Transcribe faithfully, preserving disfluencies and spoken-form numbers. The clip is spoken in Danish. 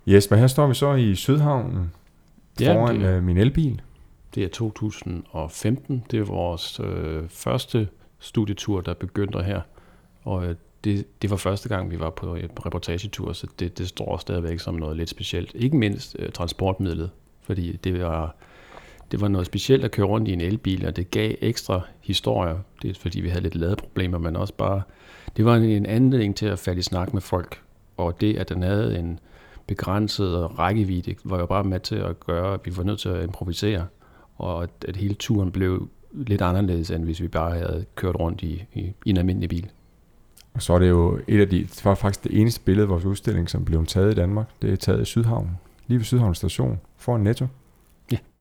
Jesper, her står vi så i Sydhavnen Ja, foran det, øh, min elbil. det er to tusind og femten. Det er vores øh, første studietur, der begyndte her. Og øh, det, det var første gang, vi var på en reportagetur, så det, det står stadigvæk som noget lidt specielt. Ikke mindst øh, transportmidlet, fordi det var, det var noget specielt at køre rundt i en elbil, og det gav ekstra historier. Det er fordi, vi havde lidt ladeproblemer, men også bare, det var en, en anledning til at falde i snak med folk. Og det, at den havde en begrænset rækkevidde, var jo bare med til at gøre, at vi var nødt til at improvisere, og at, at hele turen blev lidt anderledes, end hvis vi bare havde kørt rundt i, i, i en almindelig bil. Og så er det jo et af de, det var faktisk det eneste billede af vores udstilling, som blev taget i Danmark. Det er taget i Sydhavnen, lige ved Sydhavn station, foran Netto.